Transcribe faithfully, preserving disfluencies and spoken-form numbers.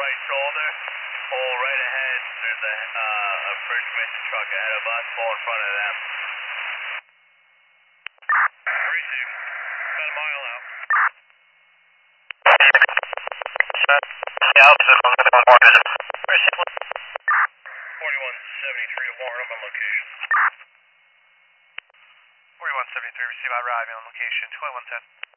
right shoulder. Pull right ahead. There's a, uh, a first mission truck ahead of us. Pull in front of them. Received. About a mile out. Yeah, opposite from the one visit. Received. forty-one seventy-three to Warren, I'm on location. forty-one seventy-three, receive, I arrive on location, twenty-one ten.